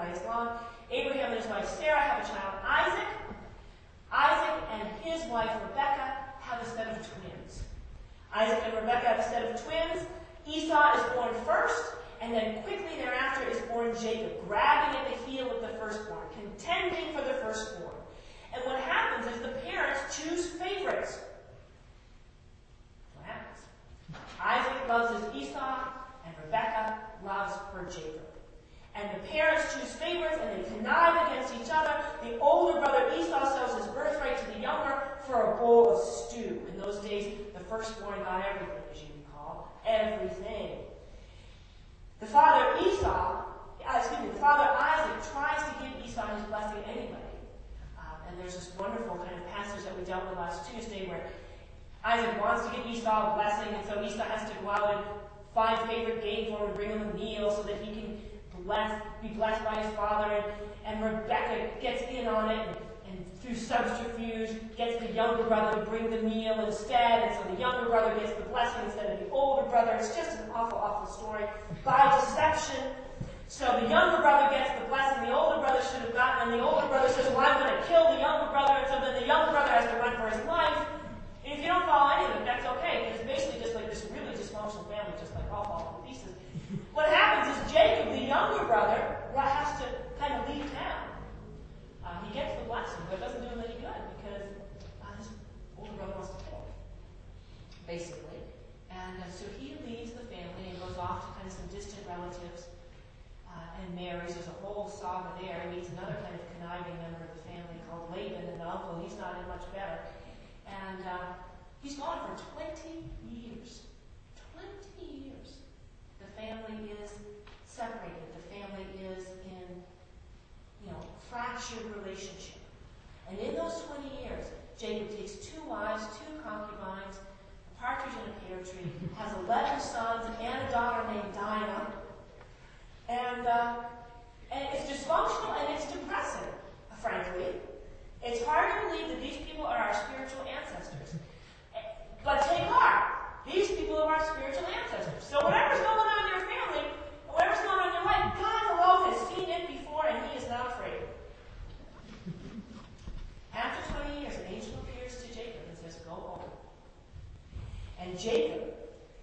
by Islam. Abraham and his wife Sarah have a child, Isaac. Isaac and his wife Rebekah have a set of twins. Isaac and Rebekah have a set of twins. Esau is born first, and then quickly thereafter is born Jacob, grabbing at the heel of the firstborn, contending for the firstborn. And what happens is the parents choose favorites. What happens? Isaac loves his Esau, and Rebekah loves her Jacob. And the parents choose favorites, and they connive against each other. The older brother Esau sells his birthright to the younger for a bowl of stew. In those days, the firstborn got everything, as you recall. Everything. The father Isaac tries to give Esau his blessing anyway. And there's this wonderful kind of passage that we dealt with last Tuesday where Isaac wants to give Esau a blessing, and so Esau has to go out and find favorite game for him and bring him a meal so that he can be blessed by his father. And Rebekah gets in on it and through subterfuge gets the younger brother to bring the meal instead, and so the younger brother gets the blessing instead of the older brother. It's just an awful, awful story. By deception. So the younger brother gets the blessing the older brother should have gotten, and the older brother says, well, I'm going to kill the younger brother, and so then the younger brother has to run for his life. And if you don't follow any of it, that's okay, because it's basically just like this really dysfunctional family, just like all falling to pieces. What happens is Jacob, the younger brother, has to kind of leave town. He gets the blessing, but it doesn't do him any good, because his older brother wants to kill him, basically. And so he leaves the family and goes off to kind of some distant relatives. And marries. There's a whole saga there. He meets another kind of conniving member of the family called Laban, and the uncle. He's not in much better. And he's gone for 20 years. 20 years. The family is separated. The family is in, fractured relationship. And in those 20 years, Jacob takes 2 wives, 2 concubines, a partridge in a pear tree, has 11 sons and a daughter named Dinah. And it's dysfunctional and it's depressing, frankly. It's hard to believe that these people are our spiritual ancestors. But take heart. These people are our spiritual ancestors. So whatever's going on in your family, whatever's going on in your life, God alone has seen it before and He is not afraid. After 20 years, an angel appears to Jacob and says, go home. And Jacob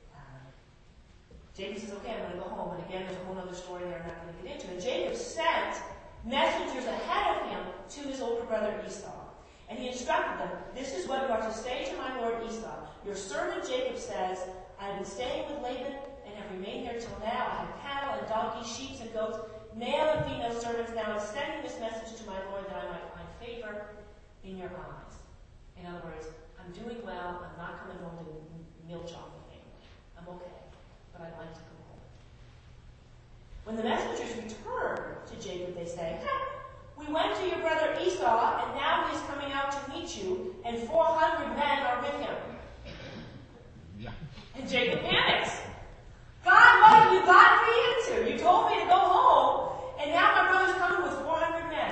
says, okay, I'm going to go home. And again, there's a whole other story there I'm not going to get into. And Jacob sent messengers ahead of him to his older brother Esau. And he instructed them, this is what you are to say to my lord Esau. Your servant Jacob says, I have been staying with Laban and have remained there till now. I have cattle and donkeys, sheep and goats, male and female servants. Now I'm sending this message to my lord that I might find favor in your eyes. In other words, I'm doing well. I'm not coming home to milch off the family. I'm okay. But I'd like to go home. When the messengers return to Jacob, they say, we went to your brother Esau, and now he is coming out to meet you, and 400 men are with him. And Jacob panics. God, what have you gotten me into? You told me to go home, and now my brother's coming with 400 men.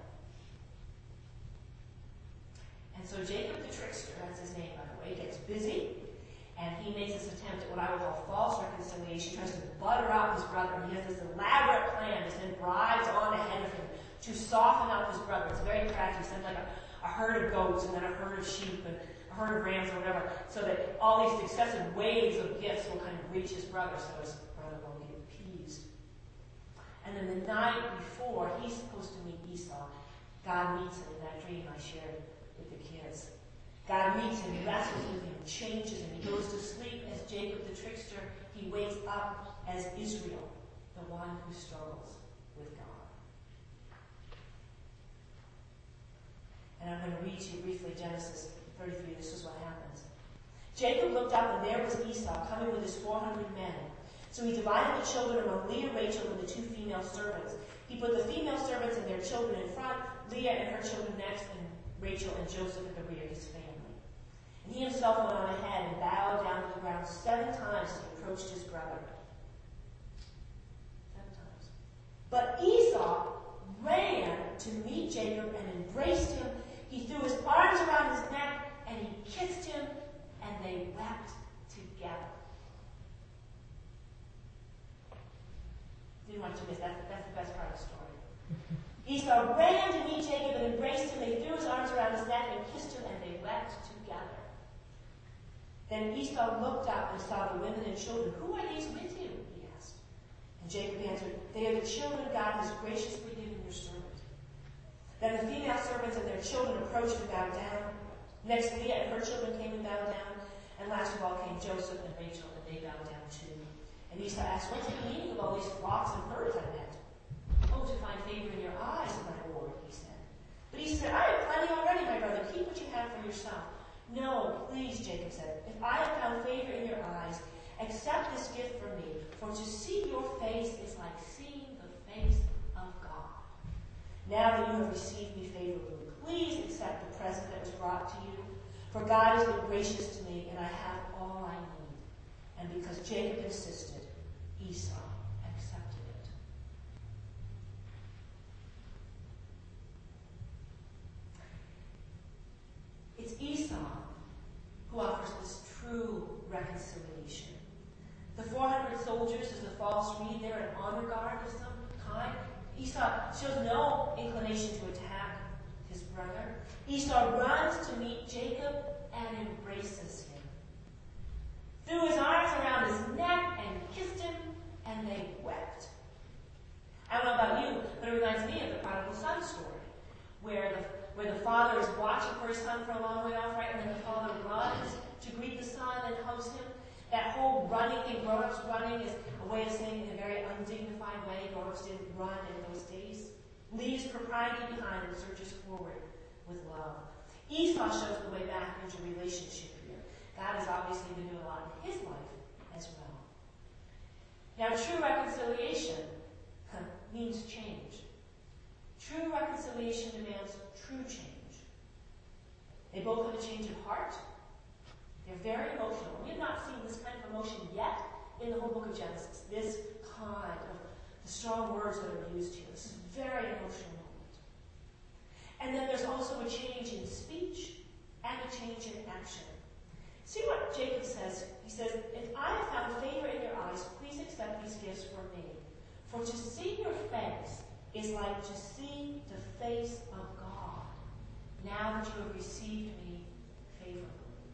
And so Jacob the trickster, that's his name by the way, gets busy. And he makes this attempt at what I would call false reconciliation. He tries to butter up his brother. And he has this elaborate plan to send brides on ahead of him to soften up his brother. It's very crafty. He sends like a herd of goats and then a herd of sheep and a herd of rams or whatever, so that all these successive waves of gifts will kind of reach his brother so his brother won't get appeased. And then the night before he's supposed to meet Esau, God meets him in that dream I shared with the kids. God meets him, wrestles with him, changes him. He goes to sleep as Jacob the trickster. He wakes up as Israel, the one who struggles with God. And I'm going to read to you briefly Genesis 33. This is what happens. Jacob looked up, and there was Esau coming with his 400 men. So he divided the children among Leah, Rachel, and the 2 female servants. He put the female servants and their children in front, Leah and her children next, and Rachel and Joseph at the rear, his family. And he himself went on ahead and bowed down to the ground 7 times as he approached his brother. 7 times. But Esau ran to meet Jacob and embraced him. He threw his arms around his neck and he kissed him, and they wept together. Didn't want to miss that. That's the best part of the story. Esau ran to meet Jacob and embraced him. They threw his arms around his neck and kissed him, and they wept together. Then Esau looked up and saw the women and children. "Who are these with you?" he asked. And Jacob answered, "They are the children God has graciously given your servant." Then the female servants and their children approached and bowed down. Next, Leah and her children came and bowed down. And last of all came Joseph and Rachel, and they bowed down too. And Esau asked, "What's the meaning of all these flocks and herds I met?" "Oh, to find favor in your eyes, my lord," he said. But he said, "I have plenty already, my brother. Keep what you have for yourself." "No, please," Jacob said. "If I have found favor in your eyes, accept this gift from me. For to see your face is like seeing the face of God. Now that you have received me favorably, please accept the present that was brought to you. For God has been gracious to me, and I have all I need." And because Jacob insisted, Esau accepted it. It's Esau who offers this true reconciliation. The 400 soldiers is the false reed. They're an honor guard of some kind. Esau shows no inclination to attack his brother. Esau runs to meet Jacob and embraces him. Threw his arms around his neck and kissed him, and they wept. I don't know about you, but it reminds me of the prodigal son story, where the father is watching for his son for a long way off, right? And then the father runs to greet the son and hugs him. That whole running thing, grown-ups running, is a way of saying in a very undignified way. Grown-ups didn't run in those days. Leaves propriety behind and surges forward with love. Esau shows the way back into relationship here. God has obviously been doing a lot in his life as well. Now, true reconciliation means change. True reconciliation demands true change. They both have a change of heart. They're very emotional. We have not seen this kind of emotion yet in the whole book of Genesis. This kind of the strong words that are used here. This is a very emotional moment. And then there's also a change in speech and a change in action. See what Jacob says. He says, "If I have found favor in your eyes, please accept these gifts from me. For to see your face is like to see the face of God, now that you have received me favorably."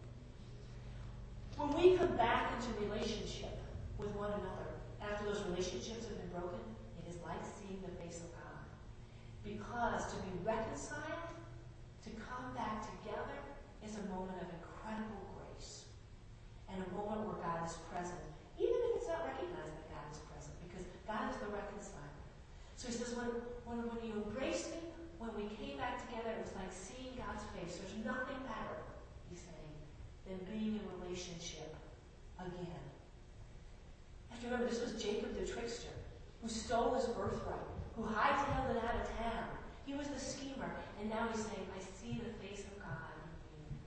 When we come back into relationship with one another, after those relationships have been broken, it is like seeing the face of God. Because to be reconciled, to come back together, is a moment of incredible grace. And a moment where God is present, even if it's not recognized that God is present, because God is the reconciler. So he says, when you embraced me, when we came back together, it was like seeing God's face. There's nothing better, he's saying, than being in relationship again. You have to remember, this was Jacob the trickster, who stole his birthright, who hightailed it out of town. He was the schemer, and now he's saying, "I see the face of God in you."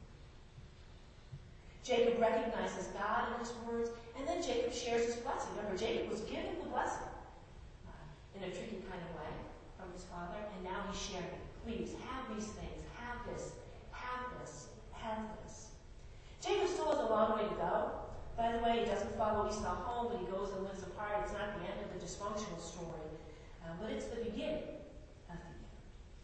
Jacob recognizes God in his words, and then Jacob shares his blessing. Remember, Jacob was given the blessing in a tricky kind of way from his father, and now he's sharing. "Please, have these things. Have this. Have this. Have this." Jacob still has a long way to go. By the way, he doesn't follow Esau home, but he goes and lives apart. It's not the end of the dysfunctional story, but it's the beginning of the end.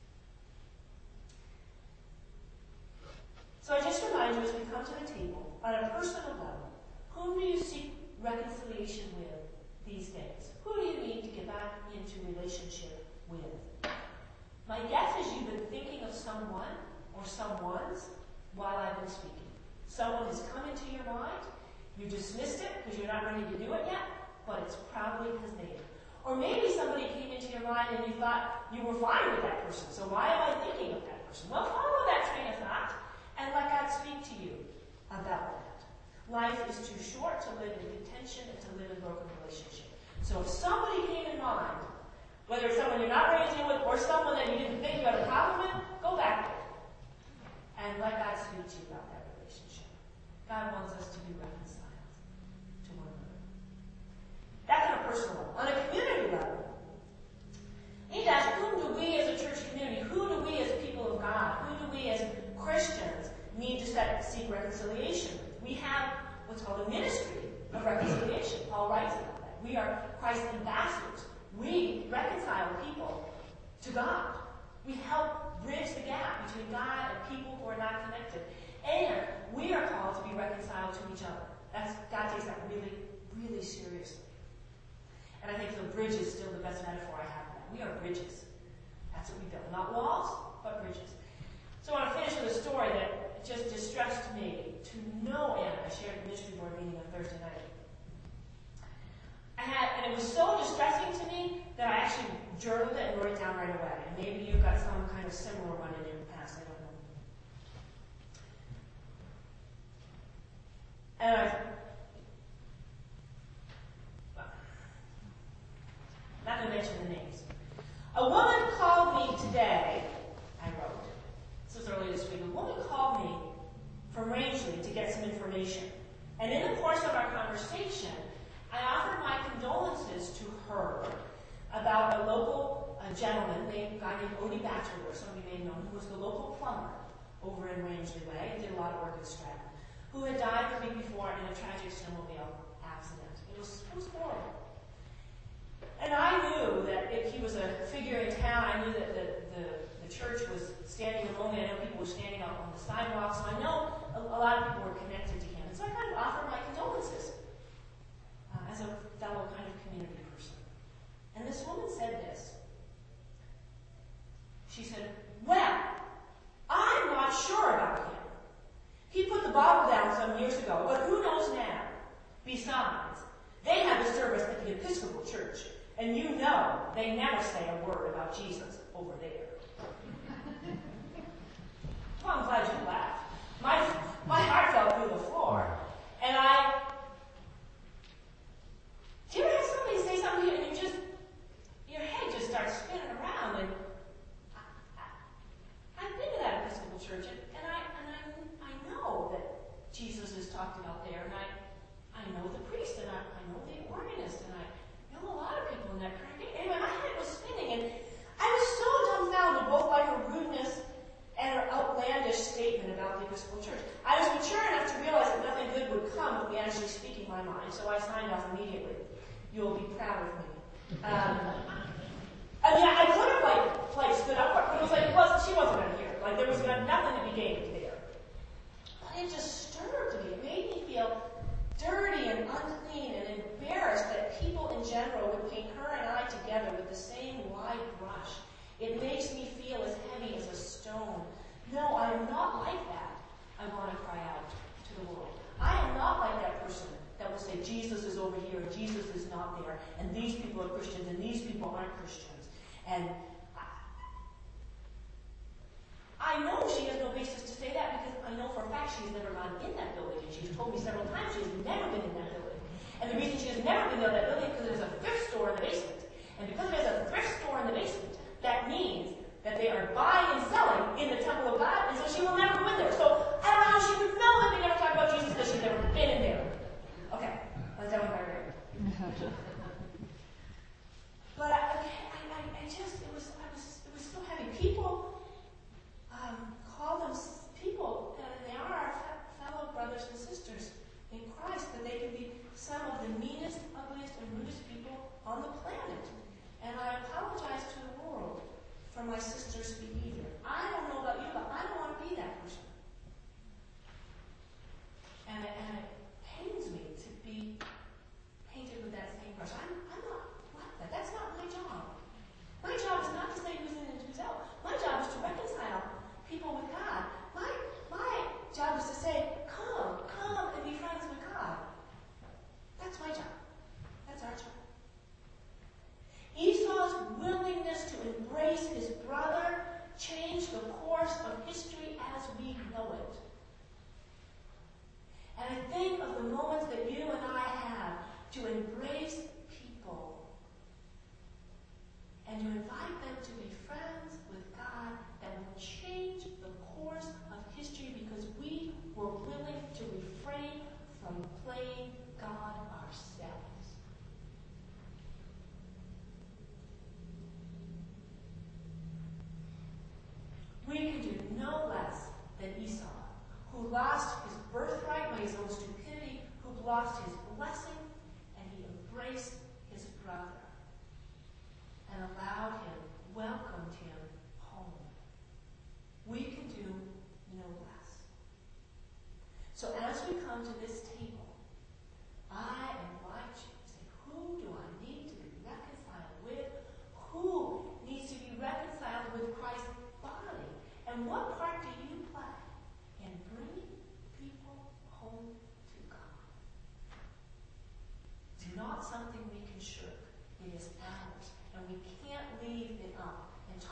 So I just remind you, as we come to the table, on a personal level, whom do you seek reconciliation with these days? Who do you need to get back into relationship with? My guess is you've been thinking of someone or someones while I've been speaking. Someone has come into your mind. You dismissed it because you're not ready to do it yet, but it's probably because they did. Or maybe somebody came into your mind and you thought you were fine with that person. So why am I thinking of that person? Well, follow that train of thought and let God speak to you about that. Life is too short to live in contention and to live in broken relationship. So if somebody came in mind, whether it's someone you're not ready to deal with or someone that you didn't think you had a problem with, go back there and let God speak to you about that relationship. God wants us to be reconciled to one another. That's on a personal level. On a community level, we need to ask, whom do we as a church community, who do we as people of God, who do we as Christians need to seek reconciliation with? We have what's called a ministry of reconciliation. Paul writes about that. We are Christ's ambassadors. We reconcile people to God. between God and people who are not connected. And we are called to be reconciled to each other. God takes that really, really seriously. And I think the bridge is still the best metaphor I have for that. We are bridges. That's what we build. Not walls, but bridges. So I want to finish with a story that just distressed me to no end. I shared at the ministry board meeting on Thursday night. And it was so distressing to me that I actually journaled it and wrote it down right away. And maybe you've got some kind of similar one in your past. I don't know. And I'm not going to mention the names. A woman called me today, I wrote. This was early this week. A woman called me from Rangeley to get some information. And in the course of our conversation, I offered my condolences to her about a local gentleman, a guy named Odie Batchelor, some of you may know him, who was the local plumber over in Rangeley Way and did a lot of work in Stratton, who had died the week before in a tragic snowmobile accident. It was horrible. And I knew that if he was a figure in town, I knew that the church was standing alone. I know people were standing out on the sidewalk, so I know a lot of people were connected to him. And so I kind of offered my condolences as a fellow kind of community person. And this woman said this. She said, well, I'm not sure about him. He put the bottle down some years ago, but who knows now? Besides, they have a service at the Episcopal Church, and you know they never say a word about Jesus over there. Well, I'm glad you laughed. My heart fell through the floor. And do you ever have somebody say something to you and your head just starts spinning around? And I've been to that Episcopal church, and I know that Jesus is talked about there, and I know the priest, and I know the organist, and I know a lot of people in that congregation. Anyway, my head was spinning, and I was so dumbfounded both by her rudeness and her outlandish statement about the Episcopal Church. I was mature enough to realize that nothing good would come of me actually speaking my mind, so I signed off immediately. You'll be proud of me. I mean, I could have like stood up for it, but it was like she wasn't going to hear it. Like there was nothing to be gained there. But it just disturbed me. It made me feel dirty and unclean and embarrassed that people in general would paint her and I together with the same wide brush. It makes me feel as heavy as a stone. No, I am not like that. I want to cry out to the world. I am not like that person that will say Jesus is over here and Jesus is not there, and these people are Christians and these people aren't Christians. And I know she has no basis to say that because I know for a fact she's never gone in that building, and she's told me several times she has never been in that building. And the reason she has never been in that building is because there's a thrift store in the basement. And because there's a thrift store in the basement, that means that they are buying and selling in the temple of God, and so she will never go in there. So I don't know how she would know that they never talk about Jesus because she's never been in there. Okay, let's done with my rant. But it was so heavy. People call them people, and they are our fellow brothers and sisters in Christ, but they can be some of the meanest, ugliest, and rudest people on the planet. And I apologize to the world for my sister's behavior. I don't know about you, but I don't want to be that person. And it pains me to be painted with that same brush. I'm not like that. That's not my job. My job is not to say who's in and who's out. My job is to reconcile people with God. My job is to say, come and be friends with God. That's my job. That's our job. Esau's willingness to embrace his brother changed the course of history as we know it. And I think of the moments that you and I have to embrace people and to invite them to be friends with God that will change the course of history because we were willing to refrain from playing God ourselves. We can do no less than Esau, who lost his birthright by his own stupidity, who lost his blessing, and he embraced his brother and allowed him, welcomed him home. We can do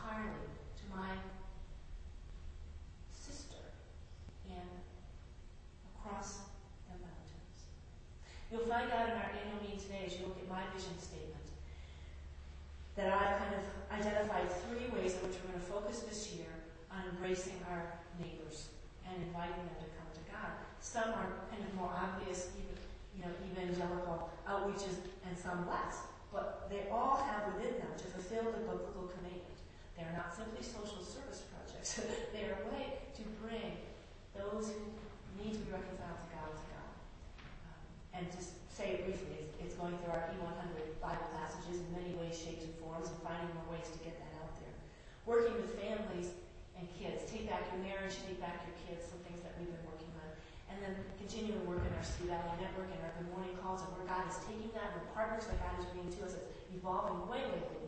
entirely to my sister and across the mountains. You'll find out in our annual meeting today, as you look at my vision statement, that I've kind of identified 3 ways in which we're going to focus this year on embracing our neighbors and inviting them to come to God. Some are kind of more obvious, evangelical outreaches, and some less. But they all have within them to fulfill the biblical command. They are not simply social service projects. They are a way to bring those who need to be reconciled to God. And just say it briefly, it's going through our E100 Bible passages in many ways, shapes, and forms, and finding more ways to get that out there. Working with families and kids. Take back your marriage, take back your kids, some things that we've been working on. And then continuing to work in our Sioux Valley network and our Good Morning calls, and where God is taking that, and the partners that God is bringing to us, it's evolving way, way, way